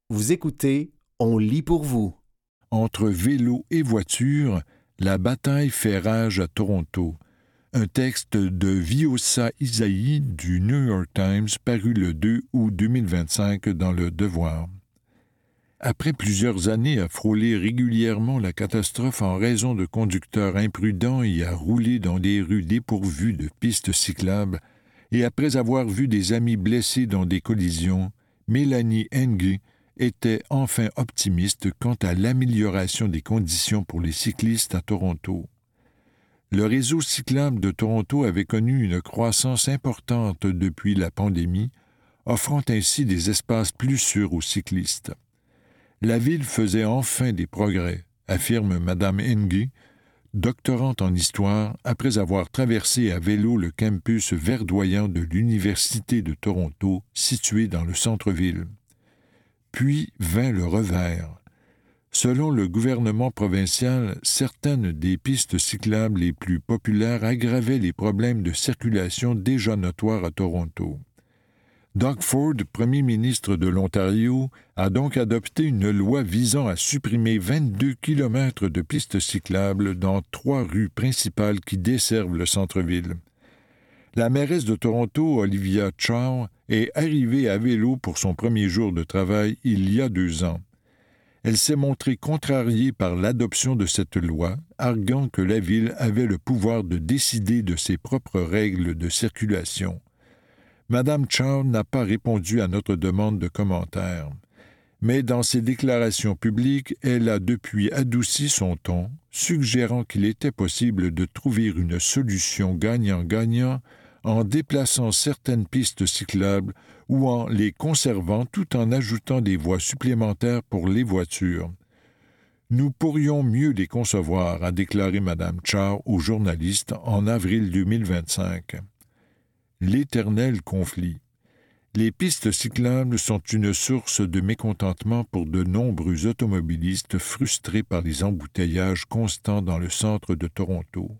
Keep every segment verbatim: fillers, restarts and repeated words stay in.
Vous écoutez On lit pour vous. Entre vélo et voiture, la bataille fait rage à Toronto. Un texte de Vyosa Isaïe du New York Times paru le deux août deux mille vingt-cinq dans Le Devoir. Après plusieurs années à frôler régulièrement la catastrophe en raison de conducteurs imprudents et à rouler dans des rues dépourvues de pistes cyclables, et après avoir vu des amis blessés dans des collisions, Mélanie Ng était enfin optimiste quant à l'amélioration des conditions pour les cyclistes à Toronto. Le réseau cyclable de Toronto avait connu une croissance importante depuis la pandémie, offrant ainsi des espaces plus sûrs aux cyclistes. La ville faisait enfin des progrès, affirme Madame Ng, doctorante en histoire, après avoir traversé à vélo le campus verdoyant de l'Université de Toronto, situé dans le centre-ville. Puis vint le revers. Selon le gouvernement provincial, certaines des pistes cyclables les plus populaires aggravaient les problèmes de circulation déjà notoires à Toronto. Doug Ford, premier ministre de l'Ontario, a donc adopté une loi visant à supprimer vingt-deux kilomètres de pistes cyclables dans trois rues principales qui desservent le centre-ville. La mairesse de Toronto, Olivia Chow, est arrivée à vélo pour son premier jour de travail il y a deux ans. Elle s'est montrée contrariée par l'adoption de cette loi, arguant que la ville avait le pouvoir de décider de ses propres règles de circulation. Madame Chow n'a pas répondu à notre demande de commentaires. Mais dans ses déclarations publiques, elle a depuis adouci son ton, suggérant qu'il était possible de trouver une solution gagnant-gagnant en déplaçant certaines pistes cyclables ou en les conservant tout en ajoutant des voies supplémentaires pour les voitures. Nous pourrions mieux les concevoir, a déclaré Madame Chow aux journalistes en avril deux mille vingt-cinq. L'éternel conflit. Les pistes cyclables sont une source de mécontentement pour de nombreux automobilistes frustrés par les embouteillages constants dans le centre de Toronto.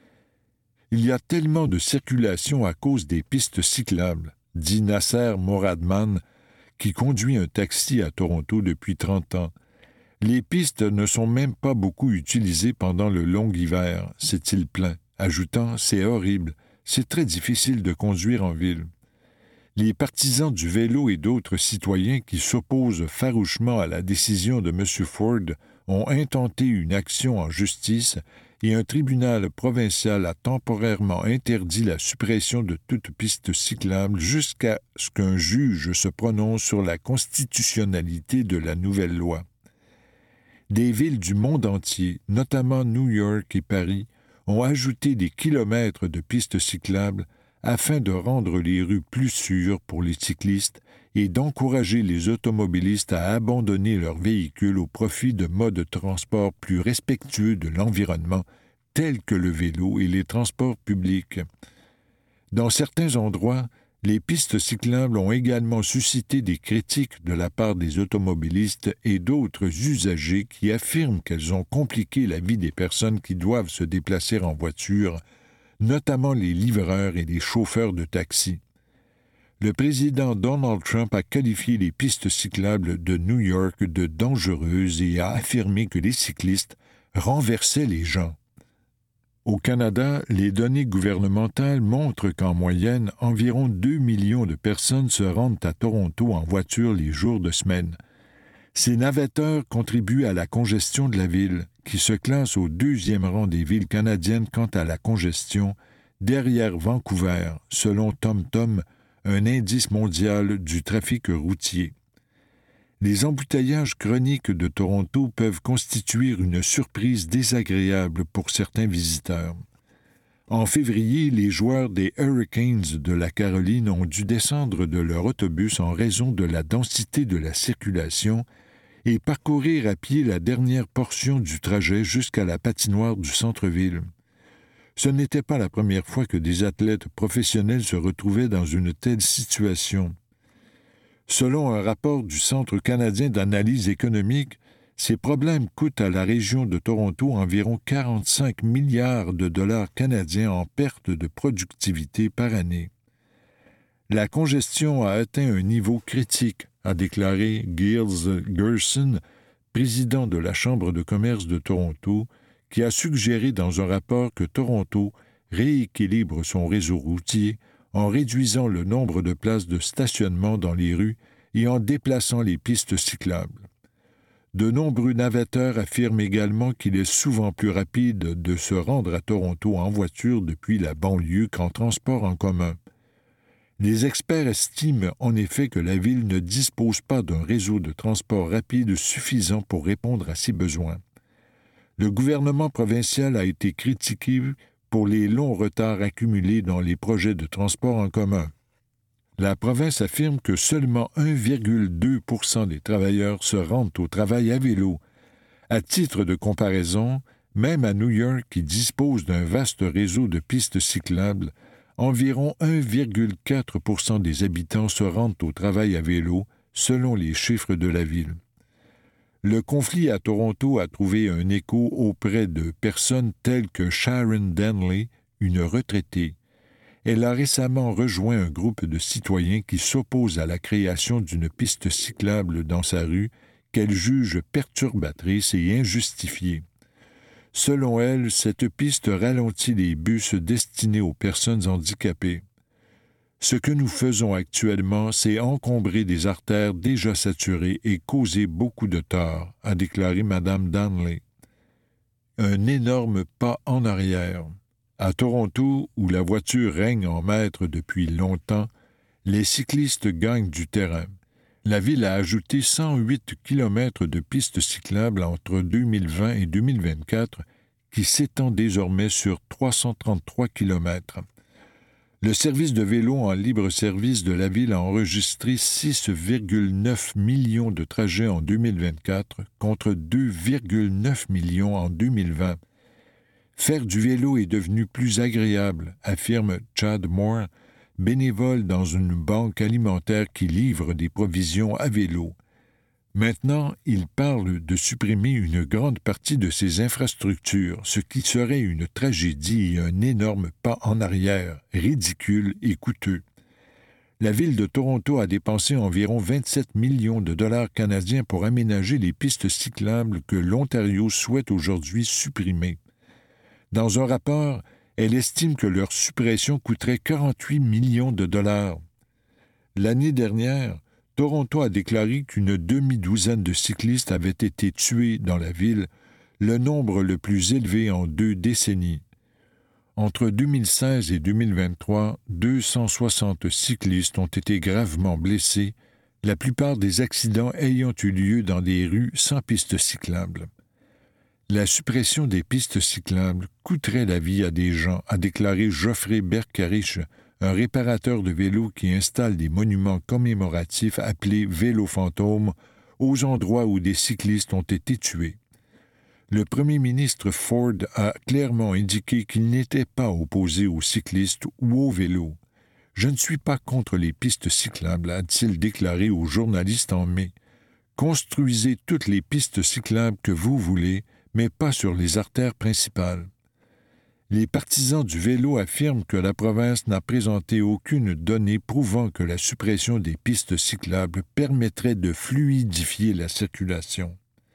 Il y a tellement de circulation à cause des pistes cyclables, dit Nasser Moradman, qui conduit un taxi à Toronto depuis trente ans. Les pistes ne sont même pas beaucoup utilisées pendant le long hiver, s'est-il plaint, ajoutant « c'est horrible, c'est très difficile de conduire en ville ». Les partisans du vélo et d'autres citoyens qui s'opposent farouchement à la décision de M. Ford ont intenté une action en justice et un tribunal provincial a temporairement interdit la suppression de toute piste cyclable jusqu'à ce qu'un juge se prononce sur la constitutionnalité de la nouvelle loi. Des villes du monde entier, notamment New York et Paris, ont ajouté des kilomètres de pistes cyclables afin de rendre les rues plus sûres pour les cyclistes et d'encourager les automobilistes à abandonner leurs véhicules au profit de modes de transport plus respectueux de l'environnement, tels que le vélo et les transports publics. Dans certains endroits, les pistes cyclables ont également suscité des critiques de la part des automobilistes et d'autres usagers qui affirment qu'elles ont compliqué la vie des personnes qui doivent se déplacer en voiture, notamment les livreurs et les chauffeurs de taxi. Le président Donald Trump a qualifié les pistes cyclables de New York de dangereuses et a affirmé que les cyclistes renversaient les gens. Au Canada, les données gouvernementales montrent qu'en moyenne, environ deux millions de personnes se rendent à Toronto en voiture les jours de semaine. Ces navetteurs contribuent à la congestion de la ville, qui se classe au deuxième rang des villes canadiennes quant à la congestion, derrière Vancouver, selon TomTom, un indice mondial du trafic routier. Les embouteillages chroniques de Toronto peuvent constituer une surprise désagréable pour certains visiteurs. En février, les joueurs des Hurricanes de la Caroline ont dû descendre de leur autobus en raison de la densité de la circulation et parcourir à pied la dernière portion du trajet jusqu'à la patinoire du centre-ville. Ce n'était pas la première fois que des athlètes professionnels se retrouvaient dans une telle situation. Selon un rapport du Centre canadien d'analyse économique, ces problèmes coûtent à la région de Toronto environ quarante-cinq milliards de dollars canadiens en perte de productivité par année. La congestion a atteint un niveau critique, a déclaré Giles Gerson, président de la Chambre de commerce de Toronto, qui a suggéré dans un rapport que Toronto rééquilibre son réseau routier en réduisant le nombre de places de stationnement dans les rues et en déplaçant les pistes cyclables. De nombreux navetteurs affirment également qu'il est souvent plus rapide de se rendre à Toronto en voiture depuis la banlieue qu'en transport en commun. Les experts estiment en effet que la ville ne dispose pas d'un réseau de transport rapide suffisant pour répondre à ses besoins. Le gouvernement provincial a été critiqué pour les longs retards accumulés dans les projets de transport en commun. La province affirme que seulement un virgule deux pour cent des travailleurs se rendent au travail à vélo. À titre de comparaison, même à New York, qui dispose d'un vaste réseau de pistes cyclables, environ un virgule quatre pour cent des habitants se rendent au travail à vélo, selon les chiffres de la ville. Le conflit à Toronto a trouvé un écho auprès de personnes telles que Sharon Denley, une retraitée. Elle a récemment rejoint un groupe de citoyens qui s'opposent à la création d'une piste cyclable dans sa rue qu'elle juge perturbatrice et injustifiée. Selon elle, cette piste ralentit les bus destinés aux personnes handicapées. Ce que nous faisons actuellement, c'est encombrer des artères déjà saturées et causer beaucoup de tort, a déclaré Mme Danley. Un énorme pas en arrière. À Toronto, où la voiture règne en maître depuis longtemps, les cyclistes gagnent du terrain. La ville a ajouté cent huit kilomètres de pistes cyclables entre deux mille vingt et deux mille vingt-quatre, qui s'étend désormais sur trois cent trente-trois kilomètres. Le service de vélo en libre-service de la ville a enregistré six virgule neuf millions de trajets en deux mille vingt-quatre contre deux virgule neuf millions en deux mille vingt. Faire du vélo est devenu plus agréable, affirme Chad Moore, bénévole dans une banque alimentaire qui livre des provisions à vélo. Maintenant, il parle de supprimer une grande partie de ces infrastructures, ce qui serait une tragédie et un énorme pas en arrière, ridicule et coûteux. La ville de Toronto a dépensé environ vingt-sept millions de dollars canadiens pour aménager les pistes cyclables que l'Ontario souhaite aujourd'hui supprimer. Dans un rapport, elle estime que leur suppression coûterait quarante-huit millions de dollars. L'année dernière, Toronto a déclaré qu'une demi-douzaine de cyclistes avaient été tués dans la ville, le nombre le plus élevé en deux décennies. Entre deux mille seize et deux mille vingt-trois, deux cent soixante cyclistes ont été gravement blessés, la plupart des accidents ayant eu lieu dans des rues sans pistes cyclables. La suppression des pistes cyclables coûterait la vie à des gens, a déclaré Geoffrey Berkarich, un réparateur de vélos qui installe des monuments commémoratifs appelés vélos fantômes aux endroits où des cyclistes ont été tués. Le premier ministre Ford a clairement indiqué qu'il n'était pas opposé aux cyclistes ou aux vélos. « Je ne suis pas contre les pistes cyclables », a-t-il déclaré aux journalistes en mai. « Construisez toutes les pistes cyclables que vous voulez, mais pas sur les artères principales. » Les partisans du vélo affirment que la province n'a présenté aucune donnée prouvant que la suppression des pistes cyclables permettrait de fluidifier la circulation.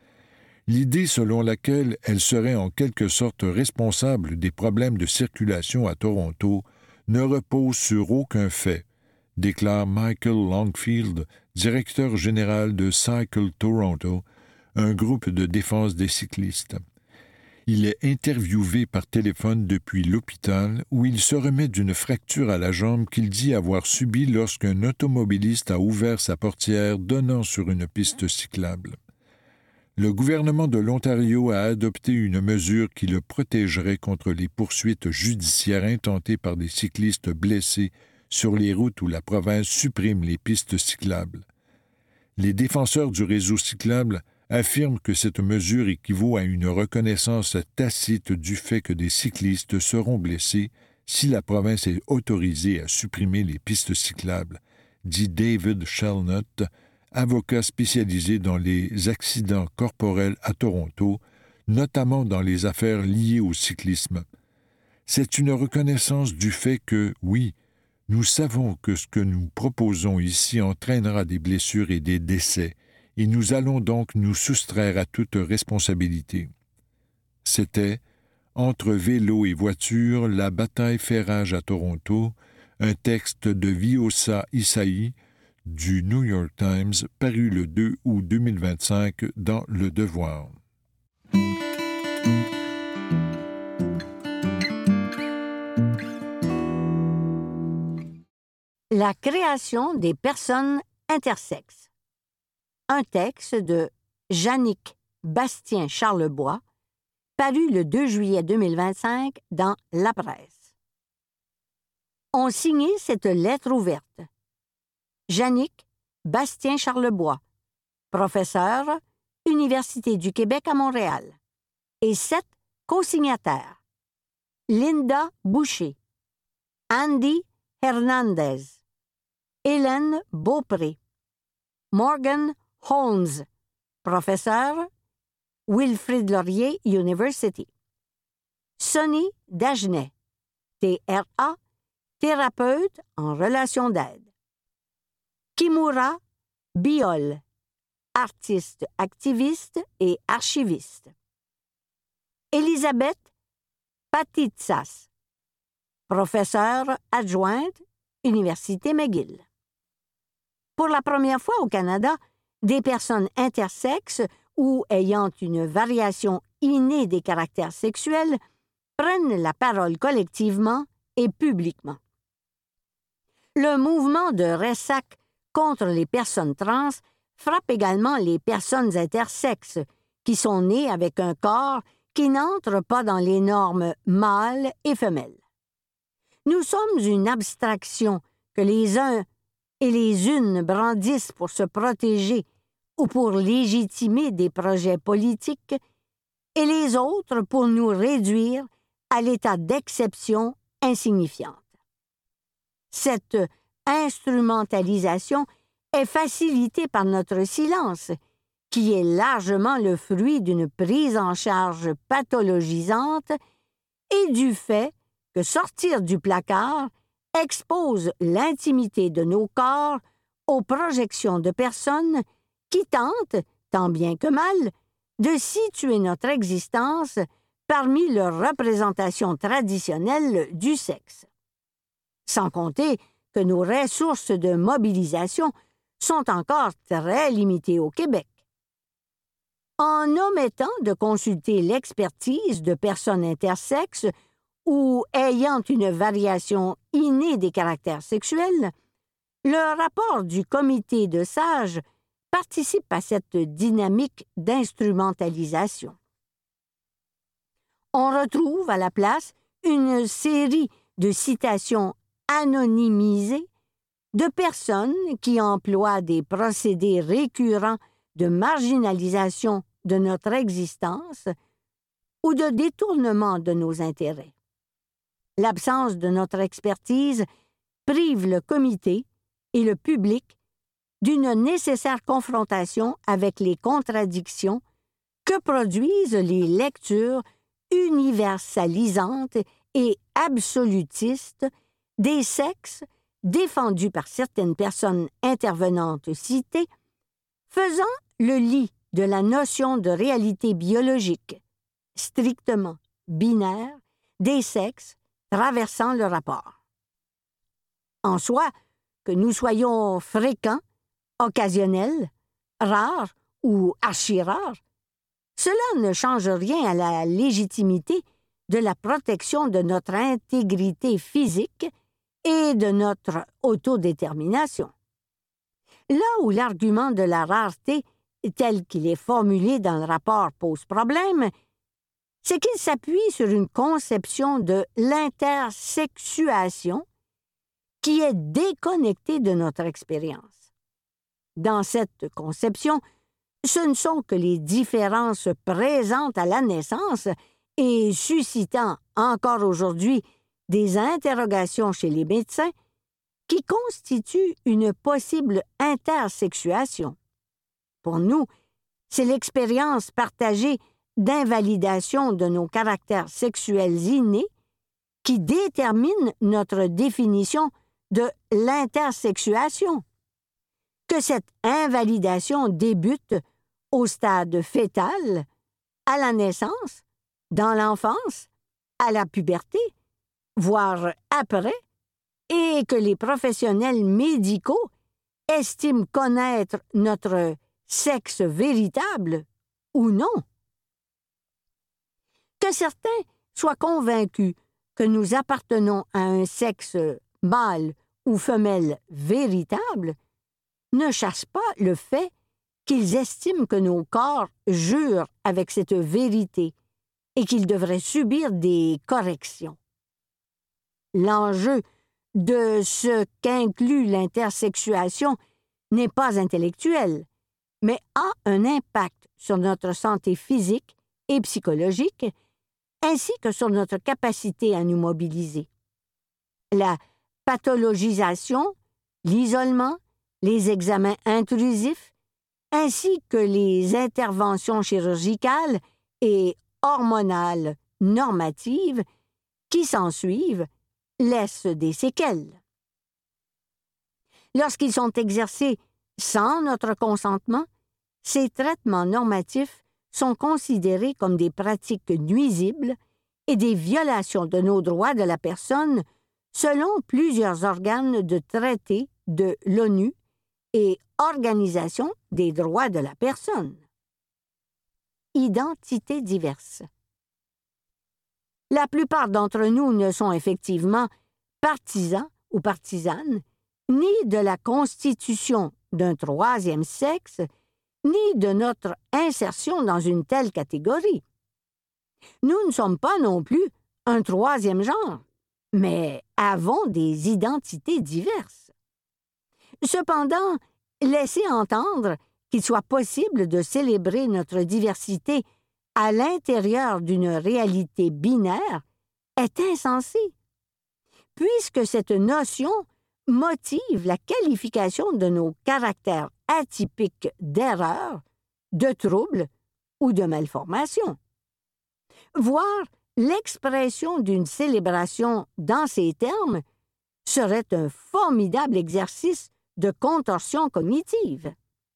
L'idée selon laquelle elle serait en quelque sorte responsable des problèmes de circulation à Toronto ne repose sur aucun fait, déclare Michael Longfield, directeur général de Cycle Toronto, un groupe de défense des cyclistes. Il est interviewé par téléphone depuis l'hôpital où il se remet d'une fracture à la jambe qu'il dit avoir subie lorsqu'un automobiliste a ouvert sa portière donnant sur une piste cyclable. Le gouvernement de l'Ontario a adopté une mesure qui le protégerait contre les poursuites judiciaires intentées par des cyclistes blessés sur les routes où la province supprime les pistes cyclables. Les défenseurs du réseau cyclable affirme que cette mesure équivaut à une reconnaissance tacite du fait que des cyclistes seront blessés si la province est autorisée à supprimer les pistes cyclables, dit David Shelnut, avocat spécialisé dans les accidents corporels à Toronto, notamment dans les affaires liées au cyclisme. C'est une reconnaissance du fait que, oui, Nous savons que ce que nous proposons ici entraînera des blessures et des décès, et nous allons donc nous soustraire à toute responsabilité. C'était Entre vélo et voiture, la bataille fait rage à Toronto, un texte de Vyosa Isaï du New York Times paru le deux août deux mille vingt-cinq dans Le Devoir. La création des personnes intersexes. Un texte de Jannick Bastien-Charlebois, paru le deux juillet deux mille vingt-cinq dans La Presse. Ont signé cette lettre ouverte Jannick Bastien-Charlebois, professeur, Université du Québec à Montréal, et sept co-signataires Linda Boucher, Andy Hernandez, Hélène Beaupré, Morgan Holmes, professeur, Wilfrid Laurier University, Sonny Dagenet, T R A, thérapeute en relation d'aide, Kimura Biol, artiste activiste et archiviste, Elisabeth Patitsas, professeure adjointe, Université McGill. Pour la première fois au Canada, des personnes intersexes ou ayant une variation innée des caractères sexuels prennent la parole collectivement et publiquement. Le mouvement de Ressac contre les personnes trans frappe également les personnes intersexes qui sont nées avec un corps qui n'entre pas dans les normes mâles et femelles. Nous sommes une abstraction que les uns et les unes brandissent pour se protéger ou pour légitimer des projets politiques, et les autres pour nous réduire à l'état d'exception insignifiante. Cette instrumentalisation est facilitée par notre silence, qui est largement le fruit d'une prise en charge pathologisante et du fait que sortir du placard expose l'intimité de nos corps aux projections de personnes qui tentent, tant bien que mal, de situer notre existence parmi leurs représentations traditionnelles du sexe. Sans compter que nos ressources de mobilisation sont encore très limitées au Québec. En omettant de consulter l'expertise de personnes intersexes ou ayant une variation innée des caractères sexuels, le rapport du comité de sages participe à cette dynamique d'instrumentalisation. On retrouve à la place une série de citations anonymisées de personnes qui emploient des procédés récurrents de marginalisation de notre existence ou de détournement de nos intérêts. L'absence de notre expertise prive le comité et le public d'une nécessaire confrontation avec les contradictions que produisent les lectures universalisantes et absolutistes des sexes défendus par certaines personnes intervenantes citées, faisant le lit de la notion de réalité biologique, strictement binaire, des sexes traversant le rapport. En soi, que nous soyons fréquents, occasionnels, rares ou archi-rares, cela ne change rien à la légitimité de la protection de notre intégrité physique et de notre autodétermination. Là où l'argument de la rareté, tel qu'il est formulé dans le rapport, pose problème, c'est qu'il s'appuie sur une conception de l'intersexuation qui est déconnectée de notre expérience. Dans cette conception, ce ne sont que les différences présentes à la naissance et suscitant encore aujourd'hui des interrogations chez les médecins qui constituent une possible intersexuation. Pour nous, c'est l'expérience partagée d'invalidation de nos caractères sexuels innés qui détermine notre définition de l'intersexuation, que cette invalidation débute au stade fœtal, à la naissance, dans l'enfance, à la puberté, voire après, et que les professionnels médicaux estiment connaître notre sexe véritable ou non. Que certains soient convaincus que nous appartenons à un sexe mâle ou femelle véritable ne chasse pas le fait qu'ils estiment que nos corps jurent avec cette vérité et qu'ils devraient subir des corrections. L'enjeu de ce qu'inclut l'intersexuation n'est pas intellectuel, mais a un impact sur notre santé physique et psychologique, ainsi que sur notre capacité à nous mobiliser. La pathologisation, l'isolement, les examens intrusifs, ainsi que les interventions chirurgicales et hormonales normatives qui s'ensuivent, laissent des séquelles. Lorsqu'ils sont exercés sans notre consentement, ces traitements normatifs sont considérés comme des pratiques nuisibles et des violations de nos droits de la personne selon plusieurs organes de traité de l'ONU et Organisation des droits de la personne. Identités diverses. La plupart d'entre nous ne sont effectivement partisans ou partisanes ni de la constitution d'un troisième sexe, ni de notre insertion dans une telle catégorie. Nous ne sommes pas non plus un troisième genre, mais avons des identités diverses. Cependant, laisser entendre qu'il soit possible de célébrer notre diversité à l'intérieur d'une réalité binaire est insensé, puisque cette notion motive la qualification de nos caractères atypiques d'erreur, de trouble ou de malformation. Voir l'expression d'une célébration dans ces termes serait un formidable exercice de contorsion cognitive.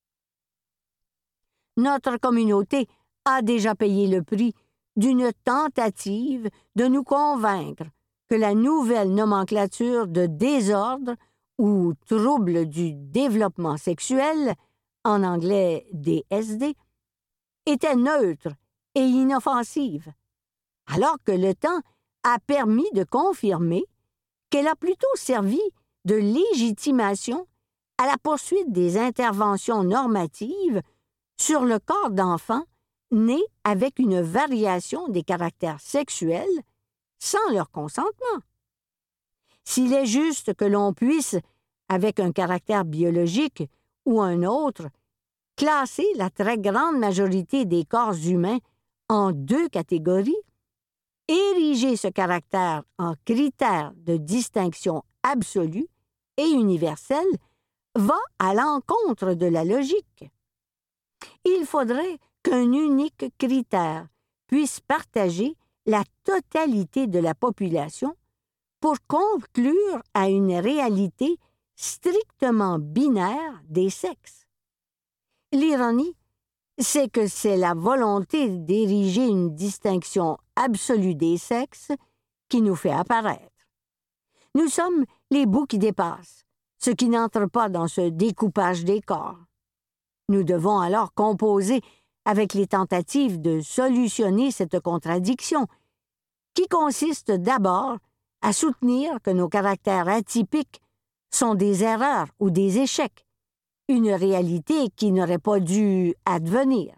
Notre communauté a déjà payé le prix d'une tentative de nous convaincre que la nouvelle nomenclature de désordre ou trouble du développement sexuel, en anglais D S D, était neutre et inoffensive, alors que le temps a permis de confirmer qu'elle a plutôt servi de légitimation à la poursuite des interventions normatives sur le corps d'enfants nés avec une variation des caractères sexuels sans leur consentement. S'il est juste que l'on puisse, avec un caractère biologique ou un autre, classer la très grande majorité des corps humains en deux catégories, ériger ce caractère en critère de distinction absolue et universelle va à l'encontre de la logique. Il faudrait qu'un unique critère puisse partager la totalité de la population pour conclure à une réalité strictement binaire des sexes. L'ironie, c'est que c'est la volonté d'ériger une distinction absolue des sexes qui nous fait apparaître. Nous sommes les bouts qui dépassent, ce qui n'entre pas dans ce découpage des corps. Nous devons alors composer avec les tentatives de solutionner cette contradiction, qui consiste d'abord à soutenir que nos caractères atypiques sont des erreurs ou des échecs, une réalité qui n'aurait pas dû advenir.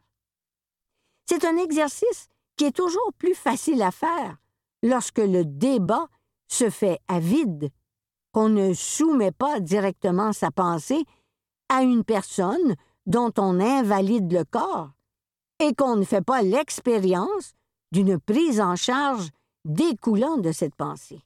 C'est un exercice qui est toujours plus facile à faire lorsque le débat se fait à vide, qu'on ne soumet pas directement sa pensée à une personne dont on invalide le corps et qu'on ne fait pas l'expérience d'une prise en charge découlant de cette pensée.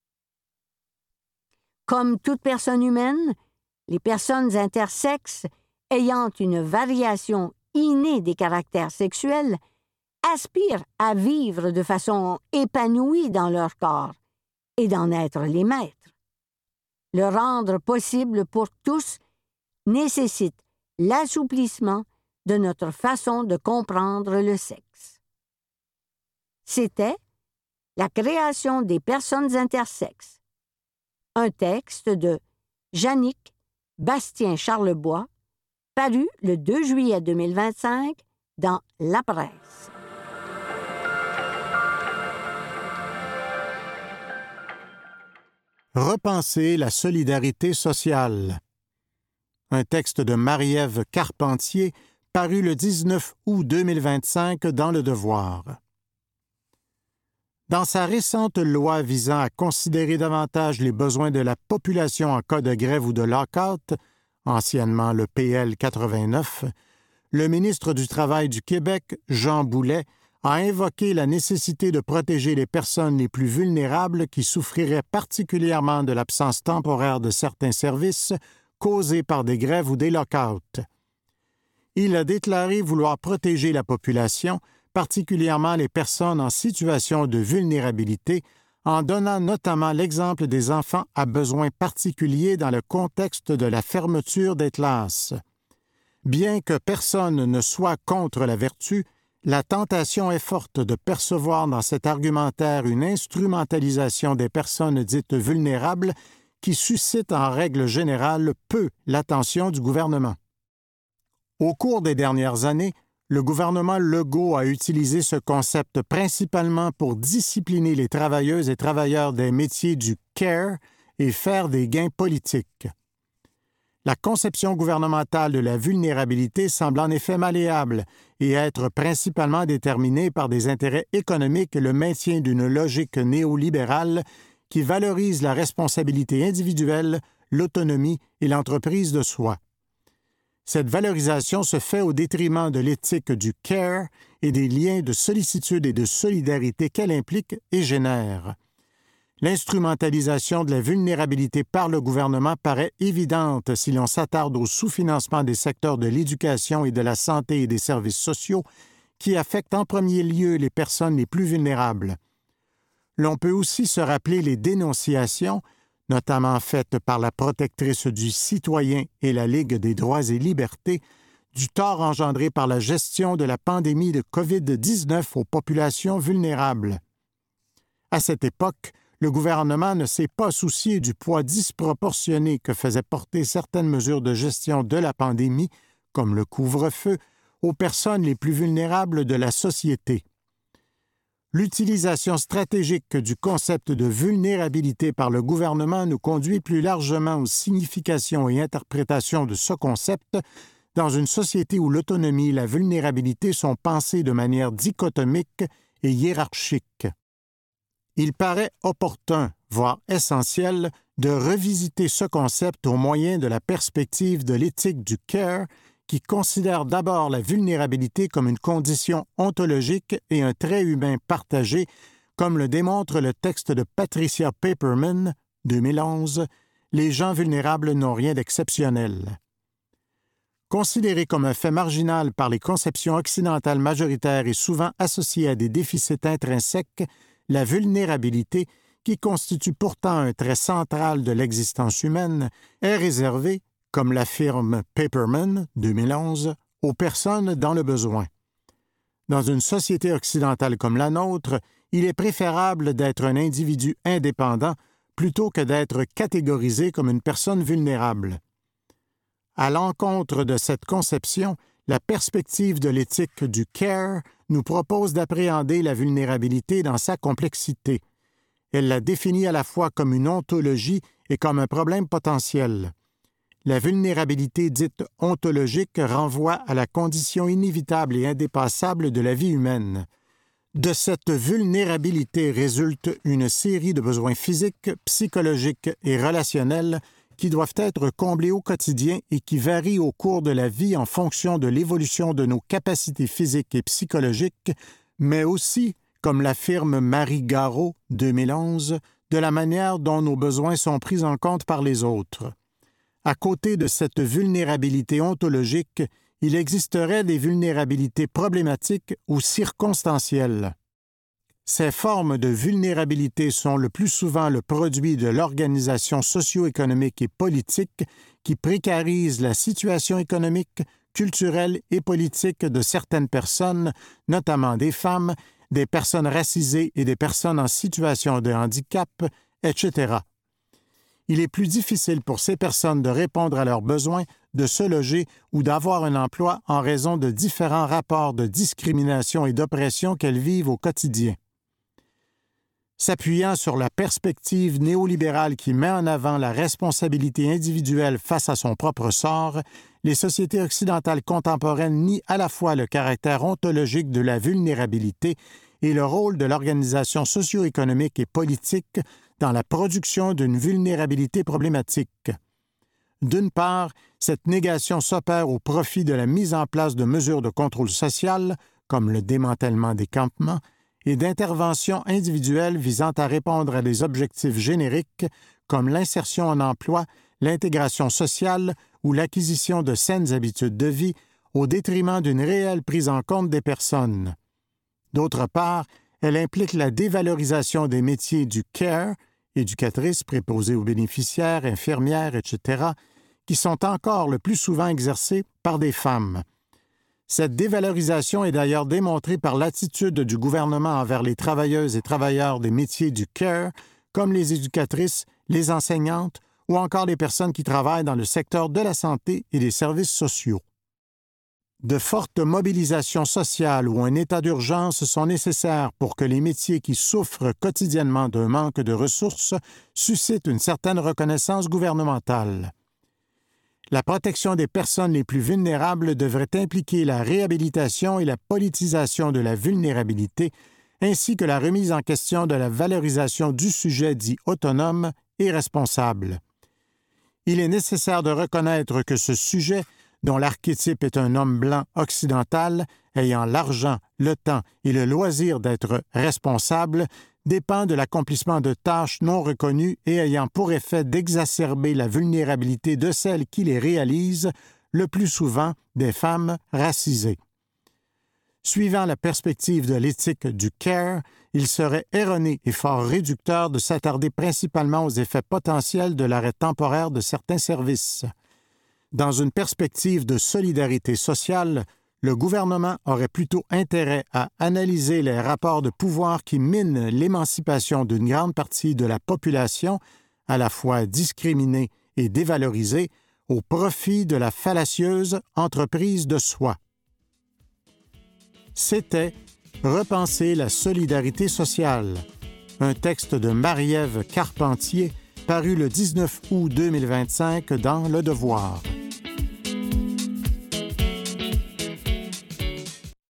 Comme toute personne humaine, les personnes intersexes ayant une variation innée des caractères sexuels aspirent à vivre de façon épanouie dans leur corps et d'en être les maîtres. le rendre possible pour tous nécessite l'assouplissement de notre façon de comprendre le sexe. C'était La création des personnes intersexes, un texte de Jannick Bastien-Charlebois, paru le deux juillet deux mille vingt-cinq dans La Presse. Repenser la solidarité sociale. Un texte de Marie-Ève Carpentier, paru le dix-neuf août deux mille vingt-cinq dans Le Devoir. Dans sa récente loi visant à considérer davantage les besoins de la population en cas de grève ou de lock-out, anciennement le P L quatre-vingt-neuf, le ministre du Travail du Québec, Jean Boulet, a invoqué la nécessité de protéger les personnes les plus vulnérables qui souffriraient particulièrement de l'absence temporaire de certains services causés par des grèves ou des lock-outs. Il a déclaré vouloir protéger la population, particulièrement les personnes en situation de vulnérabilité, en donnant notamment l'exemple des enfants à besoins particuliers dans le contexte de la fermeture des classes. Bien que personne ne soit contre la vertu, la tentation est forte de percevoir dans cet argumentaire une instrumentalisation des personnes dites vulnérables qui suscite en règle générale peu l'attention du gouvernement. Au cours des dernières années, le gouvernement Legault a utilisé ce concept principalement pour discipliner les travailleuses et travailleurs des métiers du care et faire des gains politiques. La conception gouvernementale de la vulnérabilité semble en effet malléable et être principalement déterminée par des intérêts économiques et le maintien d'une logique néolibérale qui valorise la responsabilité individuelle, l'autonomie et l'entreprise de soi. Cette valorisation se fait au détriment de l'éthique du care et des liens de sollicitude et de solidarité qu'elle implique et génère. L'instrumentalisation de la vulnérabilité par le gouvernement paraît évidente si l'on s'attarde au sous-financement des secteurs de l'éducation et de la santé et des services sociaux qui affectent en premier lieu les personnes les plus vulnérables. L'on peut aussi se rappeler les dénonciations, notamment faites par la protectrice du citoyen et la Ligue des droits et libertés, du tort engendré par la gestion de la pandémie de covid dix-neuf aux populations vulnérables. À cette époque, le gouvernement ne s'est pas soucié du poids disproportionné que faisaient porter certaines mesures de gestion de la pandémie, comme le couvre-feu, aux personnes les plus vulnérables de la société. L'utilisation stratégique du concept de vulnérabilité par le gouvernement nous conduit plus largement aux significations et interprétations de ce concept dans une société où l'autonomie et la vulnérabilité sont pensées de manière dichotomique et hiérarchique. Il paraît opportun, voire essentiel, de revisiter ce concept au moyen de la perspective de l'éthique du care qui considère d'abord la vulnérabilité comme une condition ontologique et un trait humain partagé, comme le démontre le texte de Patricia Paperman, deux mille onze, « Les gens vulnérables n'ont rien d'exceptionnel ». Considérée comme un fait marginal par les conceptions occidentales majoritaires et souvent associée à des déficits intrinsèques, la vulnérabilité, qui constitue pourtant un trait central de l'existence humaine, est réservée, comme l'affirme Paperman, deux mille onze, aux personnes dans le besoin. Dans une société occidentale comme la nôtre, il est préférable d'être un individu indépendant plutôt que d'être catégorisé comme une personne vulnérable. À l'encontre de cette conception, la perspective de l'éthique du care nous propose d'appréhender la vulnérabilité dans sa complexité. Elle la définit à la fois comme une ontologie et comme un problème potentiel. La vulnérabilité dite ontologique renvoie à la condition inévitable et indépassable de la vie humaine. De cette vulnérabilité résulte une série de besoins physiques, psychologiques et relationnels qui doivent être comblés au quotidien et qui varient au cours de la vie en fonction de l'évolution de nos capacités physiques et psychologiques, mais aussi, comme l'affirme Marie Garot, deux mille onze, de la manière dont nos besoins sont pris en compte par les autres. À côté de cette vulnérabilité ontologique, il existerait des vulnérabilités problématiques ou circonstancielles. Ces formes de vulnérabilité sont le plus souvent le produit de l'organisation socio-économique et politique qui précarise la situation économique, culturelle et politique de certaines personnes, notamment des femmes, des personnes racisées et des personnes en situation de handicap, et cetera. Il est plus difficile pour ces personnes de répondre à leurs besoins, de se loger ou d'avoir un emploi en raison de différents rapports de discrimination et d'oppression qu'elles vivent au quotidien. S'appuyant sur la perspective néolibérale qui met en avant la responsabilité individuelle face à son propre sort, les sociétés occidentales contemporaines nient à la fois le caractère ontologique de la vulnérabilité et le rôle de l'organisation socio-économique et politique dans la production d'une vulnérabilité problématique. D'une part, cette négation s'opère au profit de la mise en place de mesures de contrôle social, comme le démantèlement des campements, et d'interventions individuelles visant à répondre à des objectifs génériques comme l'insertion en emploi, l'intégration sociale ou l'acquisition de saines habitudes de vie, au détriment d'une réelle prise en compte des personnes. D'autre part, elle implique la dévalorisation des métiers du care, éducatrices, préposées aux bénéficiaires, infirmières, et cetera, qui sont encore le plus souvent exercés par des femmes. Cette dévalorisation est d'ailleurs démontrée par l'attitude du gouvernement envers les travailleuses et travailleurs des métiers du care, comme les éducatrices, les enseignantes ou encore les personnes qui travaillent dans le secteur de la santé et des services sociaux. De fortes mobilisations sociales ou un état d'urgence sont nécessaires pour que les métiers qui souffrent quotidiennement d'un manque de ressources suscitent une certaine reconnaissance gouvernementale. La protection des personnes les plus vulnérables devrait impliquer la réhabilitation et la politisation de la vulnérabilité, ainsi que la remise en question de la valorisation du sujet dit autonome et responsable. Il est nécessaire de reconnaître que ce sujet, dont l'archétype est un homme blanc occidental ayant l'argent, le temps et le loisir d'être responsable, dépend de l'accomplissement de tâches non reconnues et ayant pour effet d'exacerber la vulnérabilité de celles qui les réalisent, le plus souvent des femmes racisées. Suivant la perspective de l'éthique du care, il serait erroné et fort réducteur de s'attarder principalement aux effets potentiels de l'arrêt temporaire de certains services. Dans une perspective de solidarité sociale, le gouvernement aurait plutôt intérêt à analyser les rapports de pouvoir qui minent l'émancipation d'une grande partie de la population, à la fois discriminée et dévalorisée, au profit de la fallacieuse entreprise de soi. C'était « Repenser la solidarité sociale », un texte de Marie-Ève Carpentier paru le dix-neuf août deux mille vingt-cinq dans Le Devoir.